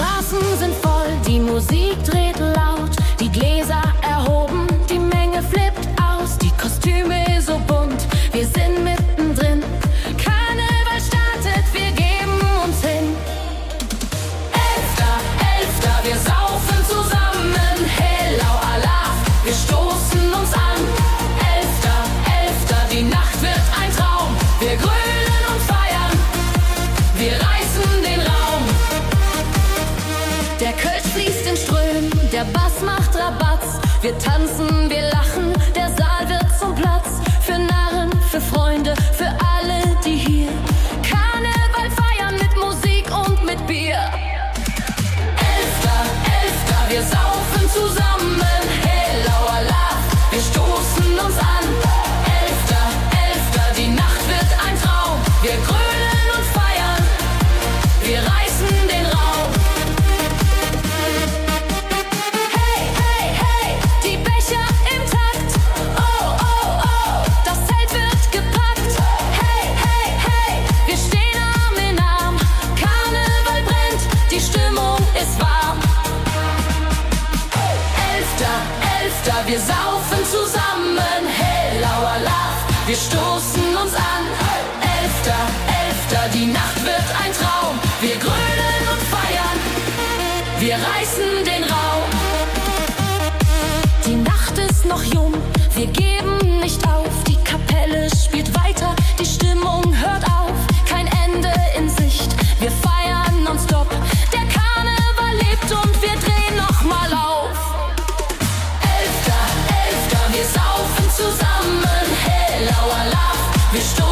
Straßen sind voll, die Musik dreht laut, die Gläser erhoben, die Menge flippt aus, die Kostüme so bunt, wir sind mittendrin. Karneval startet, wir geben uns hin. 11.11., wir saufen zusammen, Hellau Allah, wir stoßen uns an. 11.11., die Nacht wird ein Traum, wir grölen und feiern, wir reißen den Raum. Der Kölsch fließt in Strömen, der Bass macht Rabatz, wir tanzen, wir lachen, der Saal wird zum Platz. Für Narren, für Freunde, für alle, die hier Karneval feiern mit Musik und mit Bier. 11.11., wir saufen zusammen, Hellau Allah, wir stoßen uns an. 11.11., die Nacht wird ein Traum, wir grölen und feiern, wir reißen den Raum. Hey, hey, hey, die Becher im Takt, oh, oh, oh, das Zelt wird gepackt. Hey, hey, hey, wir stehen Arm in Arm, Karneval brennt, die Stimmung ist warm. 11.11., wir saufen zusammen, Hellau Allah, wir stoßen uns an. 11.11., die Nacht wird ein Traum, wir grölen und feiern, wir reißen den Raum. Die Nacht ist noch jung, wir geben nicht auf, die Kapelle spielt weiter, die Stimmung hört auf, kein Ende in Sicht, wir feiern nonstop, der Karneval lebt und wir drehen nochmal auf. 11.11., wir saufen zusammen, Hellau Allah, wir stoßen